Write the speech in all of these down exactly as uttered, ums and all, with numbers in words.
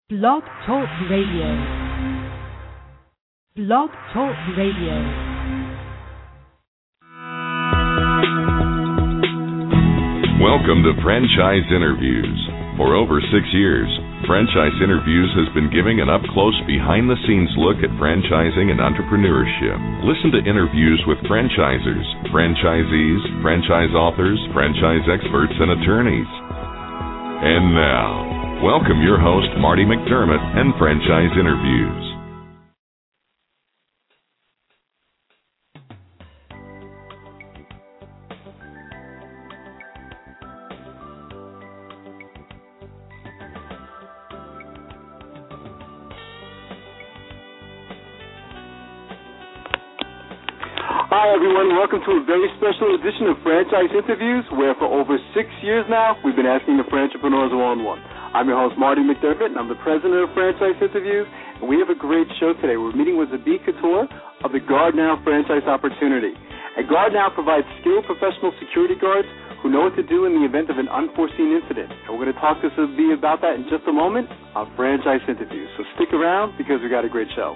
Blog Talk Radio. Blog Talk Radio. Welcome to Franchise Interviews. For over six years, Franchise Interviews has been giving an up-close, behind-the-scenes look at franchising and entrepreneurship. Listen to interviews with franchisers, franchisees, franchise authors, franchise experts, and attorneys. And now, welcome your host, Marty McDermott, and Franchise Interviews. Hi everyone, welcome to a very special edition of Franchise Interviews, where for over six years now, we've been asking the entrepreneurs one-on-one. I'm your host, Marty McDermott, and I'm the president of Franchise Interviews, and we have a great show today. We're meeting with Zabi Couture of the Guard Now Franchise Opportunity. And Guard Now provides skilled professional security guards who know what to do in the event of an unforeseen incident. And we're going to talk to Zabi about that in just a moment on Franchise Interviews. So stick around because we got a great show.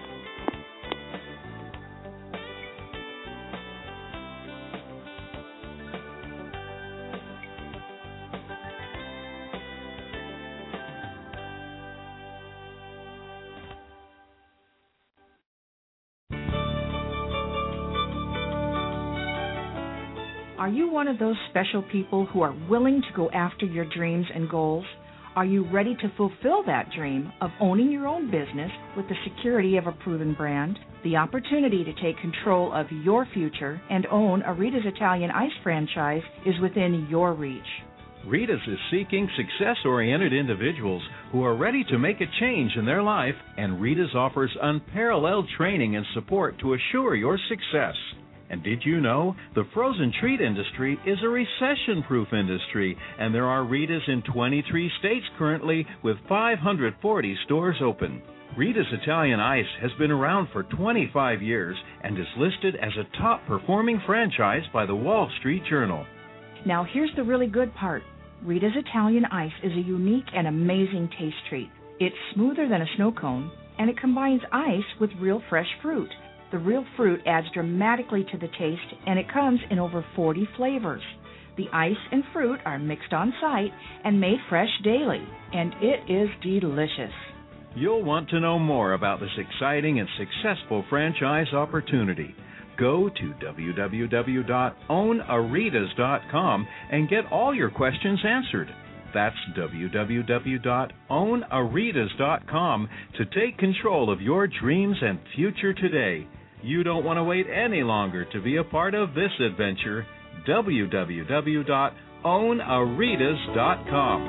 Are you one of those special people who are willing to go after your dreams and goals? Are you ready to fulfill that dream of owning your own business with the security of a proven brand? The opportunity to take control of your future and own a Rita's Italian Ice franchise is within your reach. Rita's is seeking success-oriented individuals who are ready to make a change in their life, and Rita's offers unparalleled training and support to assure your success. And did you know the frozen treat industry is a recession-proof industry, and there are Rita's in twenty-three states currently with five hundred forty stores open. Rita's Italian Ice has been around for twenty-five years and is listed as a top-performing franchise by the Wall Street Journal. Now here's the really good part. Rita's Italian Ice is a unique and amazing taste treat. It's smoother than a snow cone, and it combines ice with real fresh fruit. The real fruit adds dramatically to the taste, and it comes in over forty flavors. The ice and fruit are mixed on site and made fresh daily, and it is delicious. You'll want to know more about this exciting and successful franchise opportunity. Go to w w w dot own a ritas dot com and get all your questions answered. That's w w w dot own a ritas dot com to take control of your dreams and future today. You don't want to wait any longer to be a part of this adventure. w w w dot own a ritas dot com.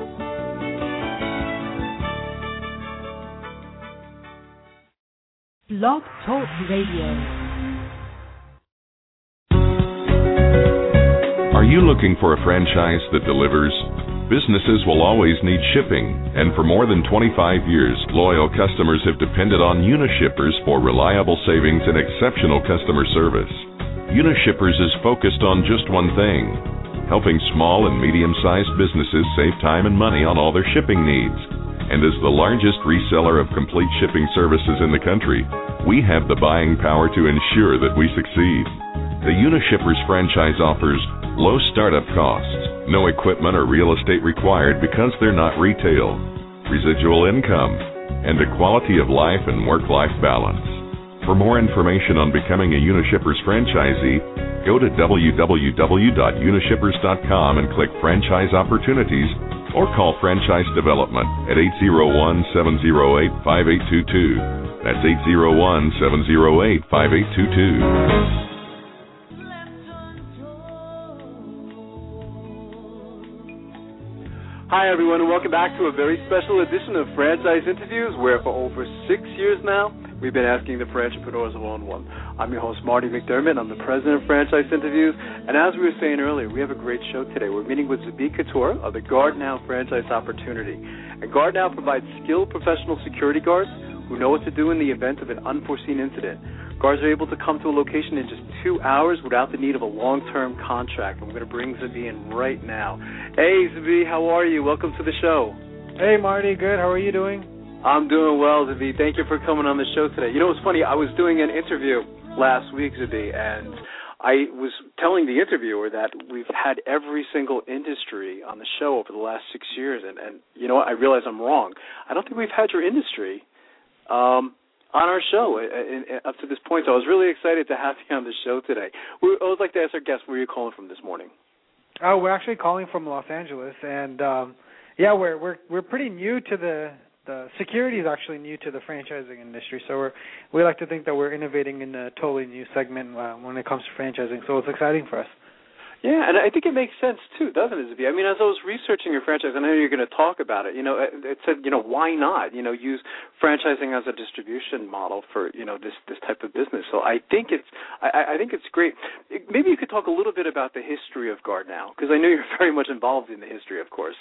Blog Talk Radio. Are you looking for a franchise that delivers? Businesses will always need shipping, and for more than twenty-five years, loyal customers have depended on Unishippers for reliable savings and exceptional customer service. Unishippers is focused on just one thing: helping small and medium-sized businesses save time and money on all their shipping needs. And as the largest reseller of complete shipping services in the country, we have the buying power to ensure that we succeed. The Unishippers franchise offers low startup costs, no equipment or real estate required because they're not retail, residual income, and a quality of life and work-life balance. For more information on becoming a Unishippers franchisee, go to w w w dot unishippers dot com and click Franchise Opportunities, or call Franchise Development at eight zero one, seven zero eight, five eight two two. That's eight zero one, seven zero eight, five eight two two. Hi everyone, and welcome back to a very special edition of Franchise Interviews, where for over six years now, we've been asking the entrepreneurs one-on-one. I'm your host, Marty McDermott. I'm the president of Franchise Interviews, and as we were saying earlier, we have a great show today. We're meeting with Zabi Couture of the Guard Now Franchise Opportunity. And Guard Now provides skilled professional security guards who know what to do in the event of an unforeseen incident. Guards are able to come to a location in just two hours without the need of a long-term contract. I'm going to bring Zabi in right now. Hey, Zabi, how are you? Welcome to the show. Hey, Marty. Good. How are you doing? I'm doing well, Zabi. Thank you for coming on the show today. You know, it's funny. I was doing an interview last week, Zabi, and I was telling the interviewer that we've had every single industry on the show over the last six years, and, and you know what? I realize I'm wrong. I don't think we've had your industry um, on our show in, in, up to this point, so I was really excited to have you on the show today. We, I would like to ask our guest, where are you calling from this morning? Oh, we're actually calling from Los Angeles, and um, yeah, we're we're we're pretty new to the the security is actually new to the franchising industry. So we're we like to think that we're innovating in a totally new segment uh, when it comes to franchising. So it's exciting for us. Yeah, and I think it makes sense too, doesn't it, Zabi? I mean, as I was researching your franchise, I know you're going to talk about it. You know, it said, you know, why not? You know, use franchising as a distribution model for, you know, this this type of business. So I think it's I, I think it's great. Maybe you could talk a little bit about the history of Gardnell, because I know you're very much involved in the history, of course.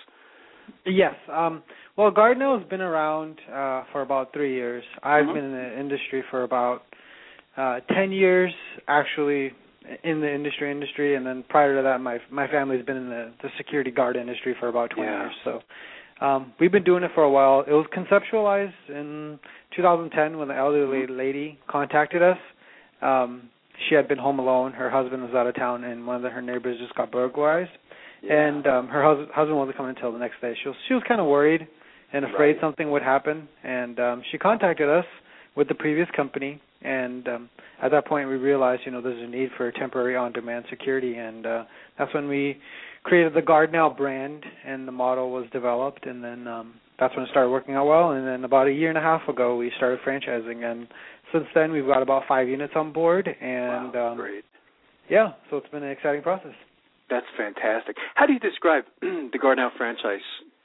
Yes. Um, well, Gardnell has been around uh, for about three years. I've mm-hmm. been in the industry for about uh, ten years, actually. In the industry, industry, and then prior to that, my my family's been in the, the security guard industry for about twenty yeah. years. So um, we've been doing it for a while. It was conceptualized in two thousand ten when the elderly lady contacted us. Um, she had been home alone. Her husband was out of town, and one of the, her neighbors just got burglarized. Yeah. And um, her hus- husband wasn't coming until the next day. She was she was kind of worried and afraid right. something would happen, and um, she contacted us with the previous company. And um, at that point, we realized, you know, there's a need for temporary on-demand security, and uh, that's when we created the Gardnell brand, and the model was developed, and then um, that's when it started working out well. And then about a year and a half ago, we started franchising, and since then, we've got about five units on board, and wow, um, great. Yeah, so it's been an exciting process. That's fantastic. How do you describe the Gardnell franchise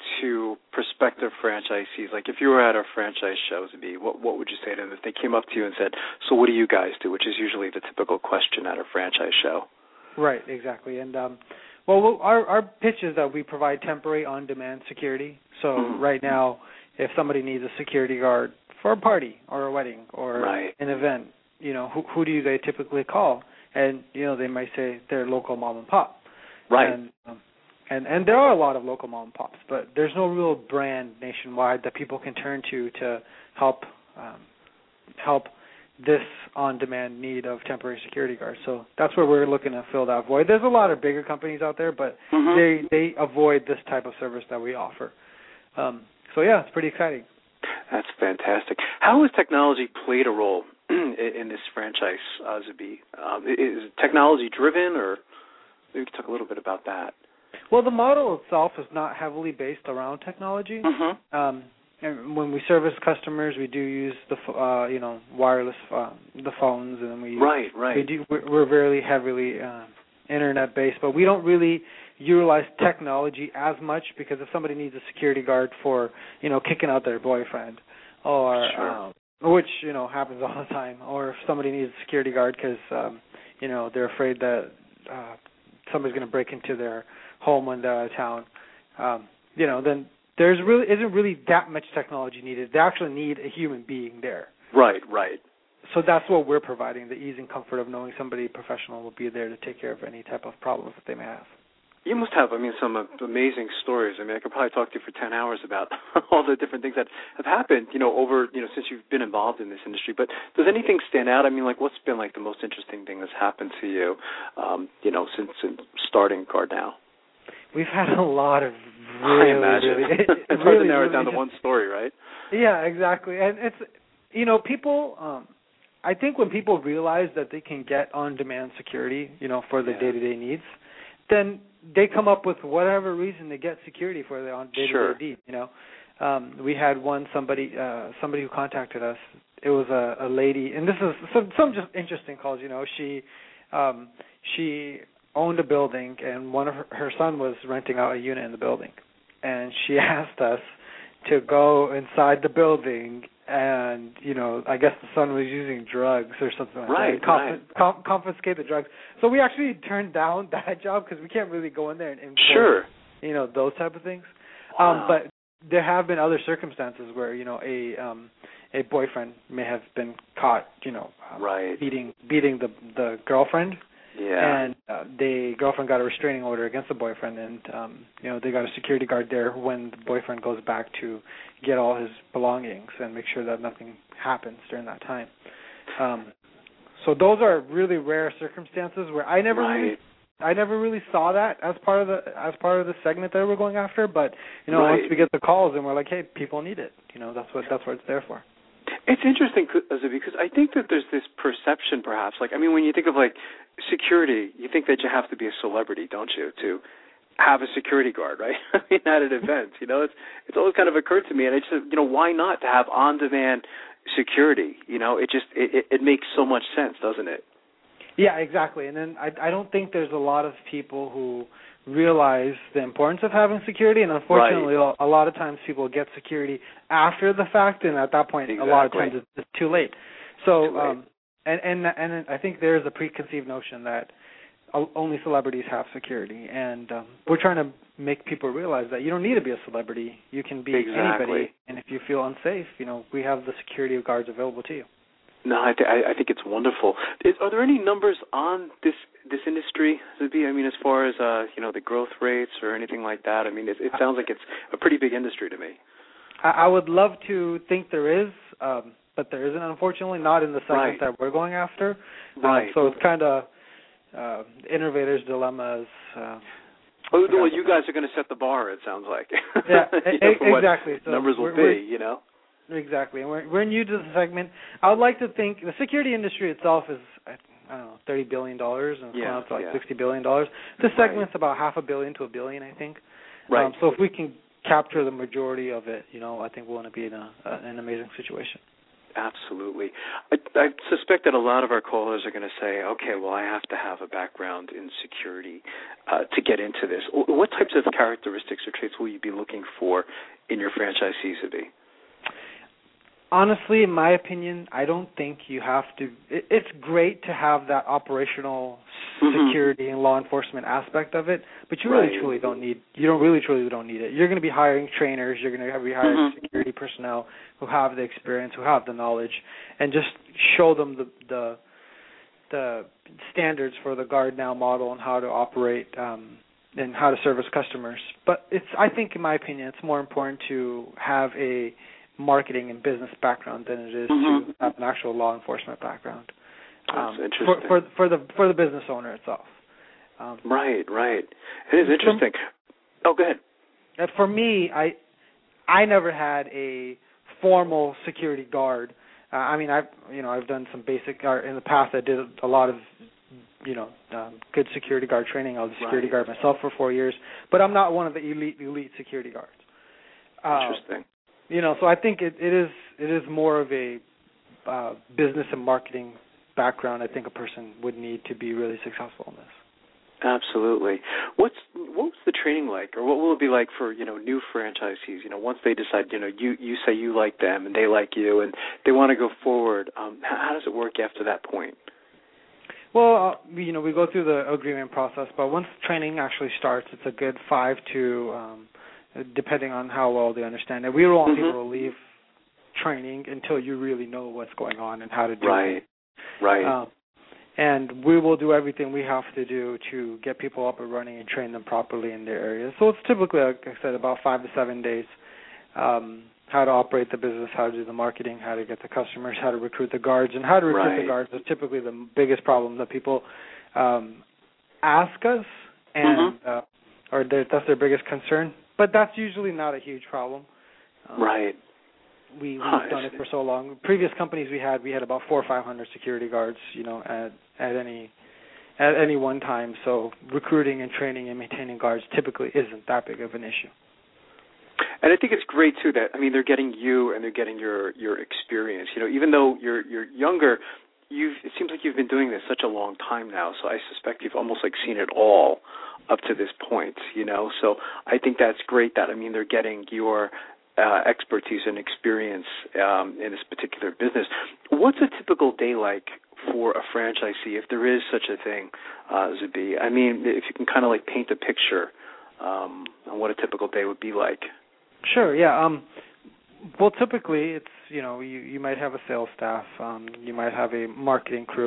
to prospective franchisees? Like, if you were at our franchise shows, what what would you say to them if they came up to you and said, so what do you guys do, which is usually the typical question at a franchise show? Right, exactly. And, um, well, we'll our, our pitch is that we provide temporary on-demand security. So mm-hmm. right now, if somebody needs a security guard for a party or a wedding or right. an event, you know, who, who do they typically call? And, you know, they might say their local mom and pop. Right. And, um, And and there are a lot of local mom and pops, but there's no real brand nationwide that people can turn to to help um, help this on-demand need of temporary security guards. So that's where we're looking to fill that void. There's a lot of bigger companies out there, but mm-hmm. they they avoid this type of service that we offer. Um, so yeah, it's pretty exciting. That's fantastic. How has technology played a role in, in this franchise, uh, Zabi? Um, is it technology driven, or maybe we could talk a little bit about that? Well, the model itself is not heavily based around technology. Mm-hmm. Um, and when we service customers, we do use the uh, you know wireless uh, the phones, and we right right. We do, we're very heavily uh, internet based, but we don't really utilize technology as much, because if somebody needs a security guard for you know kicking out their boyfriend, or sure. um, which you know happens all the time, or if somebody needs a security guard because um, you know they're afraid that uh, somebody's going to break into their home when they're out of town, um, you know, then there's really isn't really that much technology needed. They actually need a human being there. Right, right. So that's what we're providing, the ease and comfort of knowing somebody professional will be there to take care of any type of problems that they may have. You must have, I mean, some amazing stories. I mean, I could probably talk to you for ten hours about all the different things that have happened, you know, over, you know, since you've been involved in this industry. But does anything stand out? I mean, like, what's been, like, the most interesting thing that's happened to you, um, you know, since, since starting Gardnell? We've had a lot of really, I imagine. really, it's really, hard to narrow really it down just, to one story, right? Yeah, exactly. And it's, you know, people, um, I think when people realize that they can get on-demand security, you know, for their yeah. day-to-day needs, then they come up with whatever reason to get security for their on day-to-day sure. needs, you know. Um, we had one, somebody uh, somebody who contacted us. It was a, a lady, and this is some, some just interesting calls, you know. She, um, she... owned a building, and one of her, her son was renting out a unit in the building, and she asked us to go inside the building, and you know, I guess the son was using drugs or something like right, that. Conf- right. com- confiscate the drugs. So we actually turned down that job because we can't really go in there and enforce, sure, you know, those type of things. Wow. Um, but there have been other circumstances where you know a um, a boyfriend may have been caught, you know, um, right. beating beating the the girlfriend. Yeah. And uh, the girlfriend got a restraining order against the boyfriend, and um, you know they got a security guard there when the boyfriend goes back to get all his belongings and make sure that nothing happens during that time. Um, so those are really rare circumstances where I never right. really, I never really saw that as part of the as part of the segment that we're going after. But you know, right. once we get the calls and we're like, hey, people need it. You know, that's what that's what it's there for. It's interesting because I think that there's this perception, perhaps. Like, I mean, when you think of like security, you think that you have to be a celebrity, don't you, to have a security guard, right? I mean, at an event, you know, it's it's always kind of occurred to me, and I just, you know, why not to have on-demand security? You know, it just it, it makes so much sense, doesn't it? Yeah, exactly. And then I I don't think there's a lot of people who realize the importance of having security, and unfortunately, right. a lot of times people get security after the fact, and at that point, exactly. a lot of times it's, it's too late. So, too late. Um, and and and I think there's a preconceived notion that only celebrities have security, and um, we're trying to make people realize that you don't need to be a celebrity. You can be exactly. anybody, and if you feel unsafe, you know, we have the security guards available to you. No, I, th- I think it's wonderful. Is, are there any numbers on this this industry, Zubi? I mean, as far as uh, you know, the growth rates or anything like that. I mean, it, it sounds like it's a pretty big industry to me. I, I would love to think there is, um, but there isn't, unfortunately, not in the segment right. that we're going after. Right. Um, so it's kind of uh, innovator's dilemmas. Uh, oh, well, you guys are going to set the bar. It sounds like. Yeah, you know, exactly. So numbers will be, you know. Exactly, and we're, we're new to the segment. I would like to think the security industry itself is, I don't know, thirty billion dollars, and it's yeah, going up to like yeah. sixty billion dollars. This right. segment's about half a billion to a billion, I think. Right. Um, so if we can capture the majority of it, you know, I think we're going to be in a, a, an amazing situation. Absolutely. I, I suspect that a lot of our callers are going to say, okay, well, I have to have a background in security uh, to get into this. What types of characteristics or traits will you be looking for in your franchisees to be? Honestly, in my opinion, I don't think you have to. It, it's great to have that operational mm-hmm. security and law enforcement aspect of it, but you right. really truly don't need. You don't really truly don't need it. You're going to be hiring trainers. You're going to be hiring mm-hmm. security personnel who have the experience, who have the knowledge, and just show them the the, the standards for the Guard Now model and how to operate um, and how to service customers. But it's. I think, in my opinion, it's more important to have a marketing and business background than it is mm-hmm. to have an actual law enforcement background. Um, That's interesting. For, for, for the for the business owner itself. Um, right, right. It is interesting. For, oh, go ahead. For me, I I never had a formal security guard. Uh, I mean, I've you know I've done some basic uh, in the past. I did a lot of you know um, good security guard training. I was a security right. guard myself for four years, but I'm not one of the elite elite security guards. Uh, interesting. You know, so I think it, it is it is more of a uh, business and marketing background. I think a person would need to be really successful in this. Absolutely. What's what's the training like, or what will it be like for you know new franchisees? You know, once they decide, you know, you you say you like them and they like you and they want to go forward. Um, how, how does it work after that point? Well, uh, you know, we go through the agreement process, but once training actually starts, it's a good five to um, depending on how well they understand it. We don't want mm-hmm. people to leave training until you really know what's going on and how to do right. it. Right, right. Um, and we will do everything we have to do to get people up and running and train them properly in their areas. So it's typically, like I said, about five to seven days, um, how to operate the business, how to do the marketing, how to get the customers, how to recruit the guards. And how to recruit right. the guards is typically the biggest problem that people um, ask us, and mm-hmm. uh, or that's their biggest concern. But that's usually not a huge problem. Um, right. We, we've huh, done it for so long. Previous companies we had, we had about four or five hundred security guards, you know, at at any at any one time. So recruiting and training and maintaining guards typically isn't that big of an issue. And I think it's great too that I mean they're getting you and they're getting your your experience. You know, even though you're you're younger, you've it seems like you've been doing this such a long time now. So I suspect you've almost like seen it all up to this point. You know, so I think that's great. That I mean they're getting your uh, expertise and experience um, in this particular business. What's a typical day like for a franchisee, if there is such a thing, uh, Zubi? I mean, if you can kind of like paint a picture um, on what a typical day would be like. Sure, yeah. Um, well, typically it's, you know, you, you might have a sales staff, um, you might have a marketing crew,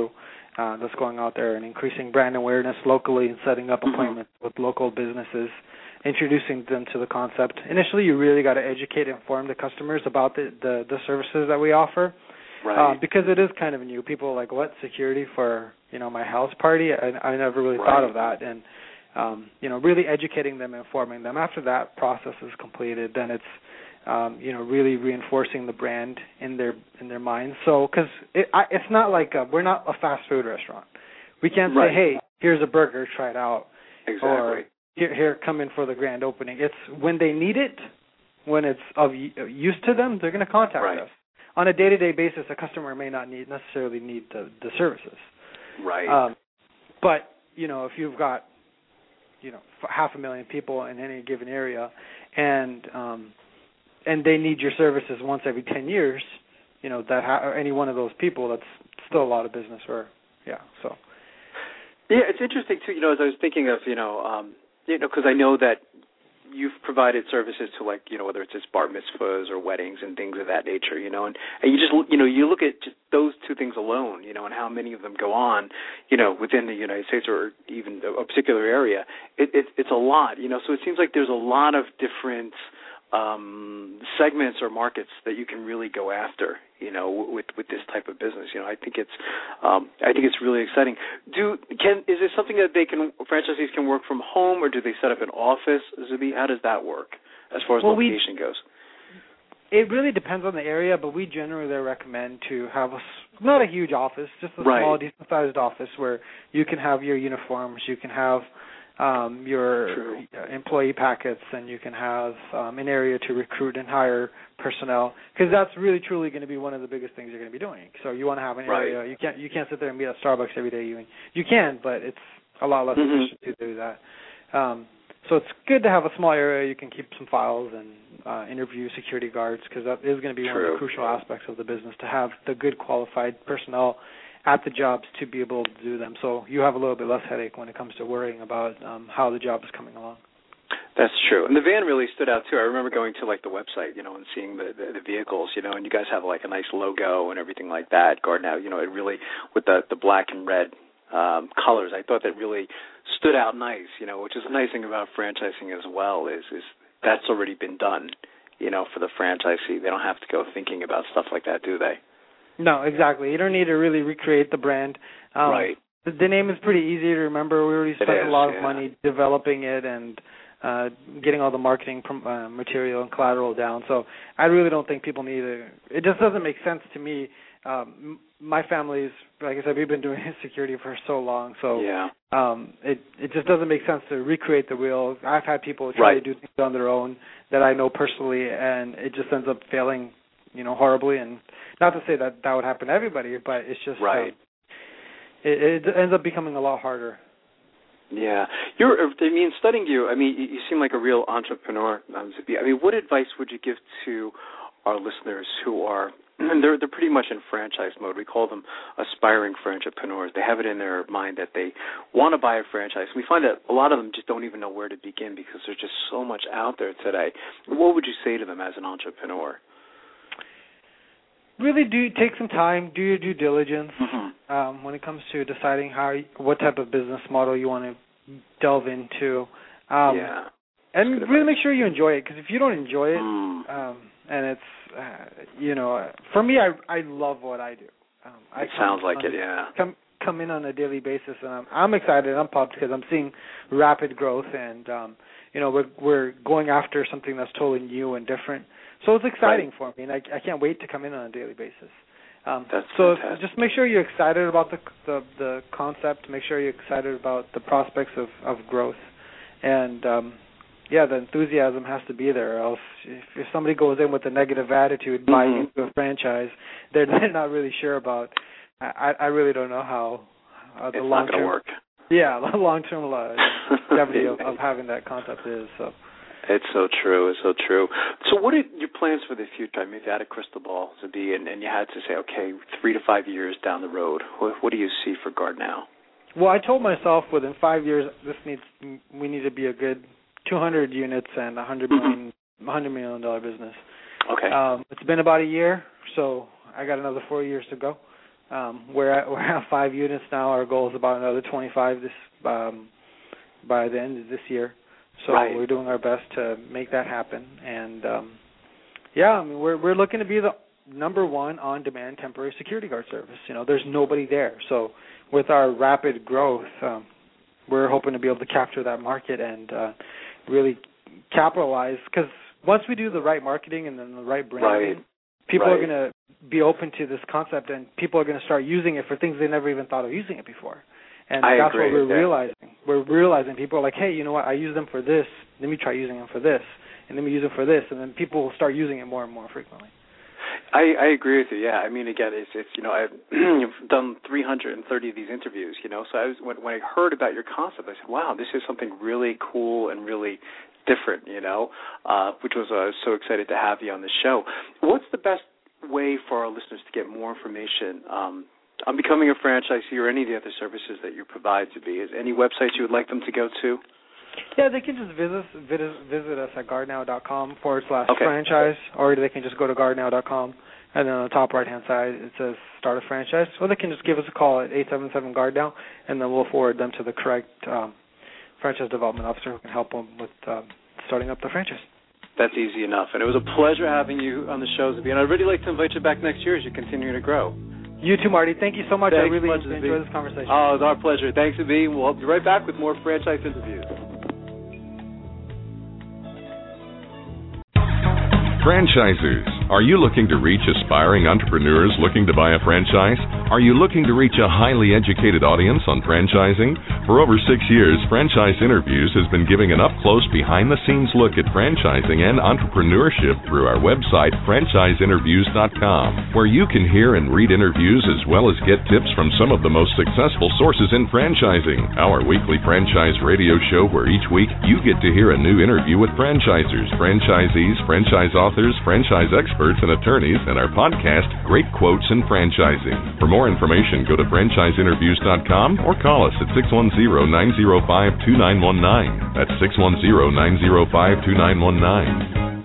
uh, that's going out there and increasing brand awareness locally and setting up appointments mm-hmm. with local businesses, introducing them to the concept. Initially, you really got to educate and inform the customers about the, the, the services that we offer. Right. Uh, because it is kind of new. People are like, what, security for, you know, my house party? I, I never really right. thought of that. And, um, you know, really educating them, informing them. After that process is completed, then it's, um, you know, really reinforcing the brand in their in their minds. So, because it, it's not like a, we're not a fast food restaurant. We can't right. say, hey, here's a burger, try it out. Exactly. Or here, here, come in for the grand opening. It's when they need it, when it's of use to them, they're going to contact right. us. On a day-to-day basis, a customer may not need necessarily need the, the services. Right. Um, but, you know, if you've got, you know, half a million people in any given area and um, and they need your services once every ten years, you know, that ha- or any one of those people, that's still a lot of business. Or, yeah, so. Yeah, it's interesting, too, you know, as I was thinking of, you know, um, you know, because I know that you've provided services to, like, you know, whether it's just bar mitzvahs or weddings and things of that nature, you know, and, and you just, you know, you look at just those two things alone, you know, and how many of them go on, you know, within the United States or even a particular area. It, it, it's a lot, you know, so it seems like there's a lot of different um, segments or markets that you can really go after, you know, with with this type of business. You know, I think it's um, I think it's really exciting. Do can is it something that they can franchisees can work from home, or do they set up an office? Zubi, how does that work as far as well, location we, goes? It really depends on the area, but we generally recommend to have a not a huge office, just a right. small, decent-sized office where you can have your uniforms, you can have um, your True. employee packets, and you can have um, an area to recruit and hire personnel, because that's really truly going to be one of the biggest things you're going to be doing. So you want to have an right. area. You can't you can't sit there and be at Starbucks every day. You you can, but it's a lot less mm-hmm. efficient to do that. Um, so it's good to have a small area you can keep some files and uh, interview security guards, because that is going to be True. one of the crucial aspects of the business, to have the good qualified personnel at the jobs to be able to do them. So you have a little bit less headache when it comes to worrying about um, how the job is coming along. That's true. And the van really stood out, too. I remember going to, like, the website, you know, and seeing the, the, the vehicles, you know, and you guys have, like, a nice logo and everything like that. Gardenow, you know, it really, with the, the black and red um, colors, I thought that really stood out nice, you know, which is a nice thing about franchising as well, is, is that's already been done, you know, for the franchisee. They don't have to go thinking about stuff like that, do they? No, exactly. You don't need to really recreate the brand. Um, right. The, the name is pretty easy to remember. We already spent is, a lot of yeah. money developing it and uh, getting all the marketing prom- uh, material and collateral down. So I really don't think people need to. It just doesn't make sense to me. Um, my family's, like I said, we've been doing security for so long. So yeah. um, it it just doesn't make sense to recreate the wheel. I've had people try right. to do things on their own that I know personally, and it just ends up failing, you know, horribly. And not to say that that would happen to everybody, but it's just right. Uh, it, it ends up becoming a lot harder. Yeah, you're. I mean, studying you. I mean, you seem like a real entrepreneur, um, Zubi. I mean, what advice would you give to our listeners who are? They're they're pretty much in franchise mode. We call them aspiring franchipreneurs. They have it in their mind that they want to buy a franchise. We find that a lot of them just don't even know where to begin because there's just so much out there today. What would you say to them as an entrepreneur? Really, do take some time, do your due diligence mm-hmm. um, when it comes to deciding how, what type of business model you want to delve into. Um, yeah, and really advice. make sure you enjoy it, because if you don't enjoy it, mm. um, and it's, uh, you know, for me, I I love what I do. Um, I it sounds like on, it, yeah. Come come in on a daily basis, and I'm I'm excited. I'm pumped because I'm seeing rapid growth, and um, you know, we're we're going after something that's totally new and different. So it's exciting right. for me, and I, I can't wait to come in on a daily basis. Um, That's so fantastic. just make sure you're excited about the, the the concept. Make sure you're excited about the prospects of, of growth, and um, yeah, the enthusiasm has to be there. Or else, if, if somebody goes in with a negative attitude mm-hmm. buying into a franchise, they're, they're not really sure about. I, I really don't know how uh, the it's long not going to term. work. Yeah, the long term longevity of, of having that concept is so. It's so true. It's so true. So what are your plans for the future? I mean, if you had a crystal ball, Zubi, and, and you had to say, okay, three to five years down the road, what, what do you see for Gardenow? Well, I told myself within five years, this needs we need to be a good two hundred units and a hundred million, hundred million dollar business. Okay. Um, it's been about a year, so I got another four years to go. Um, we're at we're at five units now. Our goal is about another twenty-five this um, by the end of this year. So right. we're doing our best to make that happen. And um, yeah, I mean, we're we're looking to be the number one on-demand temporary security guard service. You know, there's nobody there. So with our rapid growth, um, we're hoping to be able to capture that market and uh, really capitalize. Because once we do the right marketing and then the right branding, right. people right. are going to be open to this concept, and people are going to start using it for things they never even thought of using it before. And I that's agree what we're with realizing. We're realizing people are like, hey, you know what, I use them for this. Let me try using them for this. And let me use them for this. And then people will start using it more and more frequently. I, I agree with you. Yeah, I mean, again, it's, it's you know, I've done three hundred thirty of these interviews. You know, so I was when, when I heard about your concept, I said, wow, this is something really cool and really different. You know, uh, which was uh, I was so excited to have you on the show. What's the best way for our listeners to get more information um, on becoming a franchisee or any of the other services that you provide to be? Is any websites you would like them to go to? Yeah, they can just visit visit, visit us at guardnow.com forward slash okay. franchise, or they can just go to guardnow dot com, and then on the top right-hand side it says start a franchise, or they can just give us a call at eight seven seven guardnow, and then we'll forward them to the correct um, franchise development officer who can help them with um, starting up the franchise. That's easy enough, and it was a pleasure having you on the show, Zvi, and I'd really like to invite you back next year as you continue to grow. You too, Marty. Thank you so much. Thanks I really much, enjoyed this conversation. Oh, it was our pleasure. Thanks, Zvi. We'll be right back with more franchise interviews. Franchisers, are you looking to reach aspiring entrepreneurs looking to buy a franchise? Are you looking to reach a highly educated audience on franchising? For over six years, Franchise Interviews has been giving an up-close, behind-the-scenes look at franchising and entrepreneurship through our website, franchise interviews dot com, where you can hear and read interviews as well as get tips from some of the most successful sources in franchising. Our weekly franchise radio show, where each week you get to hear a new interview with franchisers, franchisees, franchise authors, franchise experts, and attorneys, and our podcast, Great Quotes in Franchising. For more information, go to franchise interviews dot com or call us at six one zero, nine zero five, two nine one nine. That's six one zero, nine zero five, two nine one nine.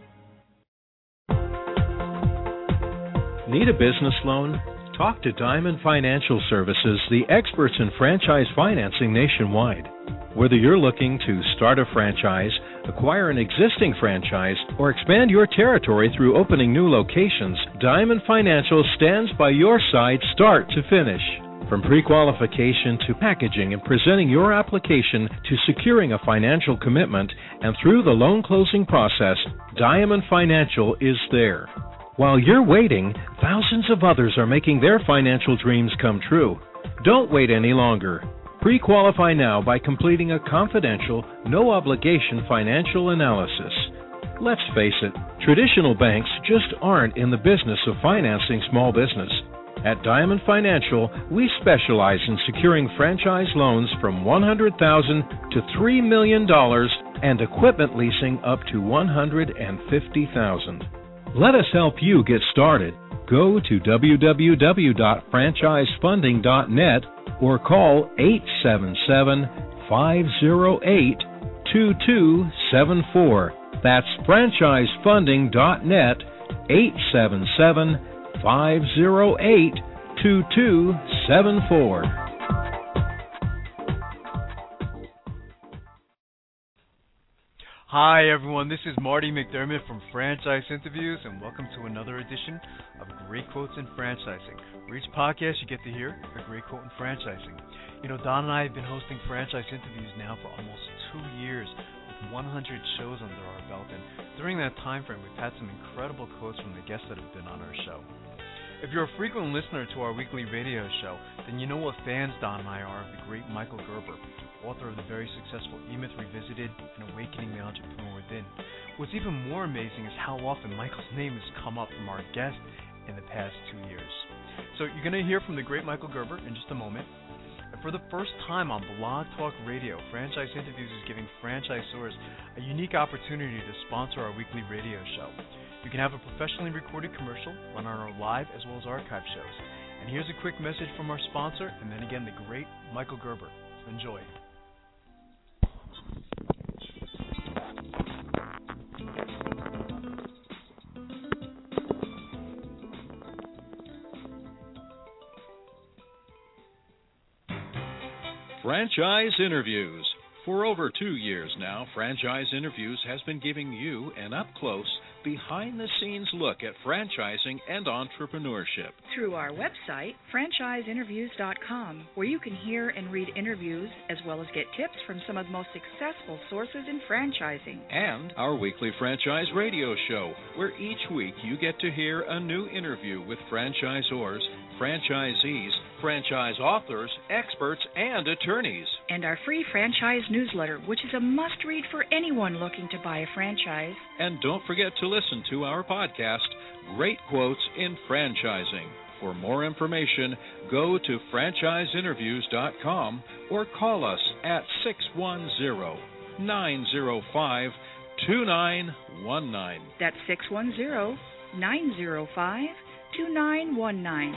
Need a business loan? Talk to Diamond Financial Services, the experts in franchise financing nationwide. Whether you're looking to start a franchise, acquire an existing franchise, or expand your territory through opening new locations, Diamond Financial stands by your side start to finish. From pre-qualification to packaging and presenting your application to securing a financial commitment, and through the loan closing process, Diamond Financial is there. While you're waiting, thousands of others are making their financial dreams come true. Don't wait any longer. Pre-qualify now by completing a confidential, no-obligation financial analysis. Let's face it, traditional banks just aren't in the business of financing small business. At Diamond Financial, we specialize in securing franchise loans from one hundred thousand dollars to three million dollars and equipment leasing up to one hundred fifty thousand dollars. Let us help you get started. Go to w w w dot franchise funding dot net or call eight seven seven, five zero eight, two two seven four. That's franchise funding dot net, eight seven seven, five zero eight, two two seven four. Hi everyone, this is Marty McDermott from Franchise Interviews, and welcome to another edition of Great Quotes in Franchising. For each podcast you get to hear a great quote in franchising. You know, Don and I have been hosting Franchise Interviews now for almost two years with one hundred shows under our belt, and during that time frame we've had some incredible quotes from the guests that have been on our show. If you're a frequent listener to our weekly radio show, then you know what fans Don and I are of the great Michael Gerber, author of the very successful E-Myth Revisited and Awakening the Entrepreneur Within. What's even more amazing is how often Michael's name has come up from our guest in the past two years. So you're going to hear from the great Michael Gerber in just a moment. And for the first time on Blog Talk Radio, Franchise Interviews is giving franchisors a unique opportunity to sponsor our weekly radio show. You can have a professionally recorded commercial run on our live as well as archive shows. And here's a quick message from our sponsor, and then again the great Michael Gerber. Enjoy. Franchise Interviews. For over two years now, Franchise Interviews has been giving you an up-close, behind-the-scenes look at franchising and entrepreneurship. Through our website, franchise interviews dot com, where you can hear and read interviews as well as get tips from some of the most successful sources in franchising. And our weekly franchise radio show, where each week you get to hear a new interview with franchisors, franchisees, franchise authors, experts, and attorneys. And our free franchise newsletter, which is a must-read for anyone looking to buy a franchise. And don't forget to listen to our podcast, Great Quotes in Franchising. For more information, go to franchise interviews dot com or call us at six one zero, nine zero five, two nine one nine. That's six one zero, nine zero five, two nine one nine.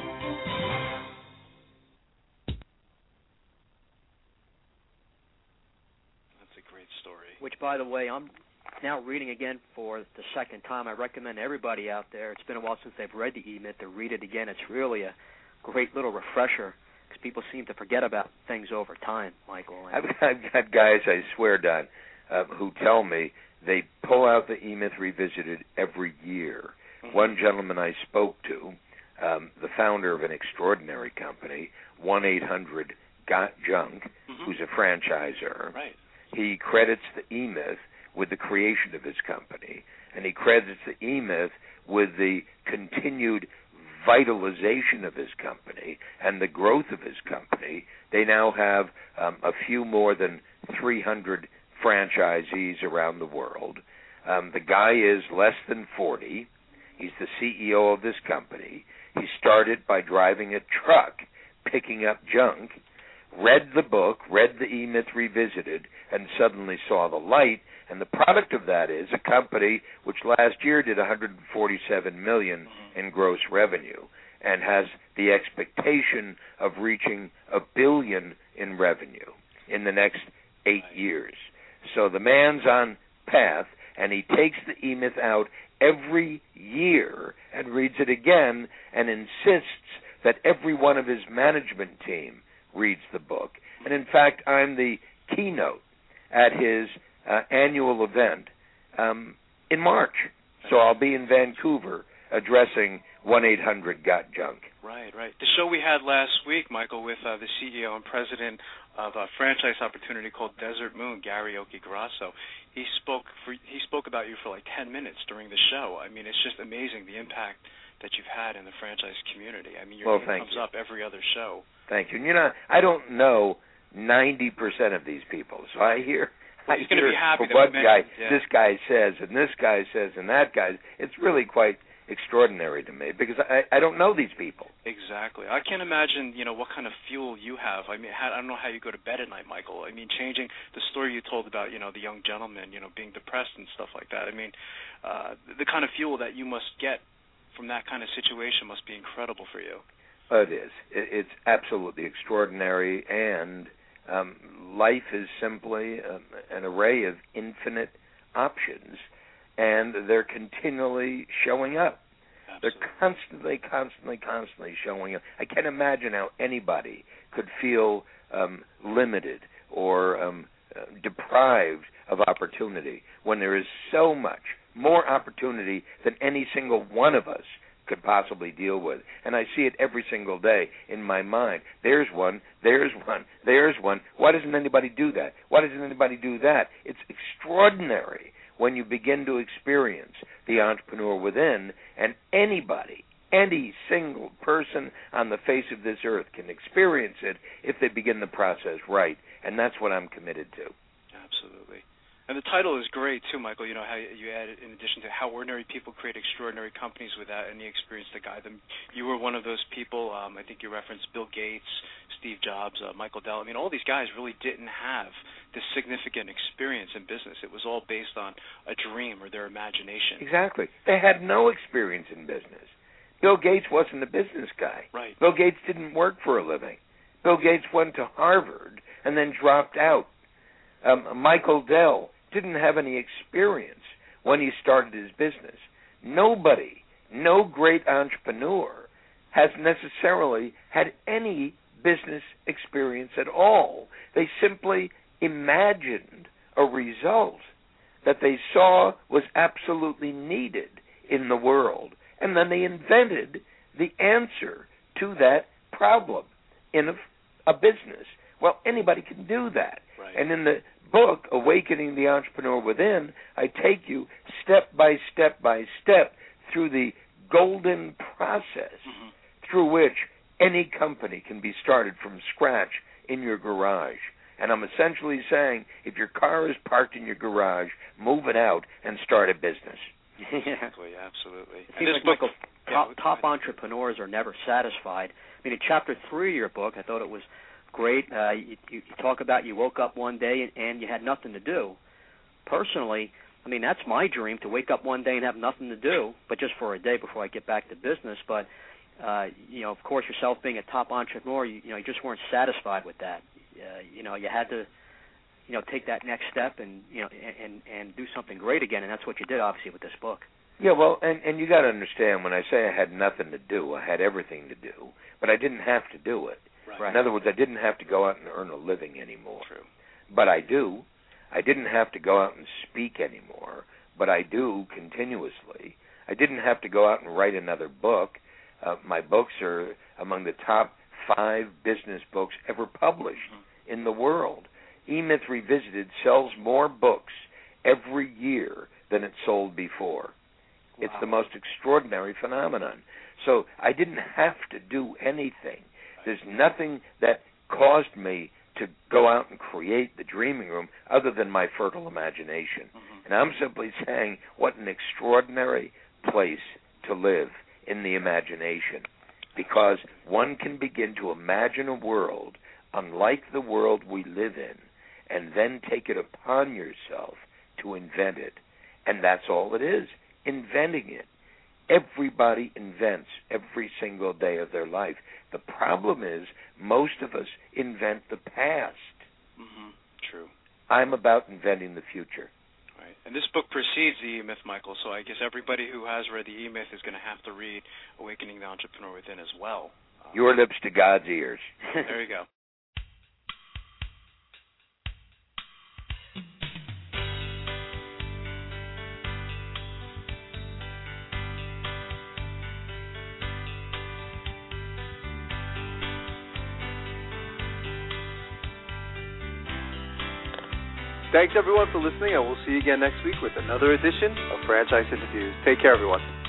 Which, by the way, I'm now reading again for the second time. I recommend everybody out there, it's been a while since they've read the E-Myth, to read it again. It's really a great little refresher because people seem to forget about things over time, Michael. I've, I've got guys, I swear, Don, uh, who tell me they pull out the E-Myth Revisited every year. Mm-hmm. One gentleman I spoke to, um, the founder of an extraordinary company, one eight hundred got junk, mm-hmm. who's a franchisor. Right. He credits the E-Myth with the creation of his company, and he credits the E-Myth with the continued vitalization of his company and the growth of his company. They now have um, a few more than three hundred franchisees around the world. Um, the guy is less than forty. He's the C E O of this company. He started by driving a truck, picking up junk, read the book, read the E-Myth Revisited, and suddenly saw the light. And the product of that is a company which last year did one hundred forty-seven million dollars in gross revenue and has the expectation of reaching a billion in revenue in the next eight years. So the man's on path, and he takes the E-Myth out every year and reads it again and insists that every one of his management team reads the book. And in fact, I'm the keynote at his uh, annual event um, in March. So I'll be in Vancouver addressing one eight hundred got junk. Right, right. The show we had last week, Michael, with uh, the C E O and president of a franchise opportunity called Desert Moon, Gary Okigrasso, he spoke for he spoke about you for like ten minutes during the show. I mean, it's just amazing the impact that you've had in the franchise community. I mean, your well, name comes you. up every other show. Thank you. And, you know, I don't know ninety percent of these people, so I hear, well, I hear hear be happy for what guy yeah. this guy says and this guy says and that guy. It's really quite extraordinary to me because I, I don't know these people. Exactly. I can't imagine, you know, what kind of fuel you have. I mean, how, I don't know how you go to bed at night, Michael. I mean, changing the story you told about, you know, the young gentleman, you know, being depressed and stuff like that. I mean, uh, the kind of fuel that you must get from that kind of situation must be incredible for you. It is. It's absolutely extraordinary, and um, life is simply um, an array of infinite options, and they're continually showing up. Absolutely. They're constantly, constantly, constantly showing up. I can't imagine how anybody could feel um, limited or um, uh, deprived of opportunity when there is so much more opportunity than any single one of us could possibly deal with. And I see it every single day in my mind. There's one, there's one, there's one. Why doesn't anybody do that? Why doesn't anybody do that? It's extraordinary when you begin to experience the entrepreneur within, and anybody, any single person on the face of this earth can experience it if they begin the process right. And that's what I'm committed to. Absolutely. And the title is great, too, Michael, you know, how you added, in addition to how ordinary people create extraordinary companies without any experience to guide them. You were one of those people. Um, I think you referenced Bill Gates, Steve Jobs, uh, Michael Dell. I mean, all these guys really didn't have this significant experience in business. It was all based on a dream or their imagination. Exactly. They had no experience in business. Bill Gates wasn't a business guy. Right. Bill Gates didn't work for a living. Bill Gates went to Harvard and then dropped out. Um, Michael Dell didn't have any experience when he started his business. Nobody, no great entrepreneur has necessarily had any business experience at all. They simply imagined a result that they saw was absolutely needed in the world, and then they invented the answer to that problem in a, a business. Well, anybody can do that. Right. And in the book, Awakening the Entrepreneur Within, I take you step by step by step through the golden process mm-hmm. through which any company can be started from scratch in your garage. And I'm essentially saying, if your car is parked in your garage, move it out and start a business. Exactly, absolutely. It seems like, Michael, top, yeah, top entrepreneurs are never satisfied. I mean, in chapter three of your book, I thought it was great. Uh, you, you talk about you woke up one day and, and you had nothing to do. Personally, I mean, that's my dream, to wake up one day and have nothing to do, but just for a day before I get back to business. But, uh, you know, of course, yourself being a top entrepreneur, you, you know, you just weren't satisfied with that. Uh, you know, you had to, you know, take that next step and, you know, and, and do something great again, and that's what you did, obviously, with this book. Yeah, well, and, and you got to understand, when I say I had nothing to do, I had everything to do, but I didn't have to do it. Right. In other words, I didn't have to go out and earn a living anymore. True. But I do. I didn't have to go out and speak anymore, but I do continuously. I didn't have to go out and write another book. Uh, my books are among the top five business books ever published mm-hmm. in the world. E-Myth Revisited sells more books every year than it sold before. Wow. It's the most extraordinary phenomenon. So I didn't have to do anything. There's nothing that caused me to go out and create the dreaming room other than my fertile imagination. Mm-hmm. And I'm simply saying, what an extraordinary place to live in the imagination, because one can begin to imagine a world unlike the world we live in and then take it upon yourself to invent it. And that's all it is, inventing it. Everybody invents every single day of their life. The problem is most of us invent the past. Mm-hmm. True. I'm about inventing the future. Right. And this book precedes the E-Myth, Michael, so I guess everybody who has read the E-Myth is going to have to read Awakening the Entrepreneur Within as well. Um, Your lips to God's ears. There you go. Thanks, everyone, for listening, and we'll see you again next week with another edition of Franchise Interviews. Take care, everyone.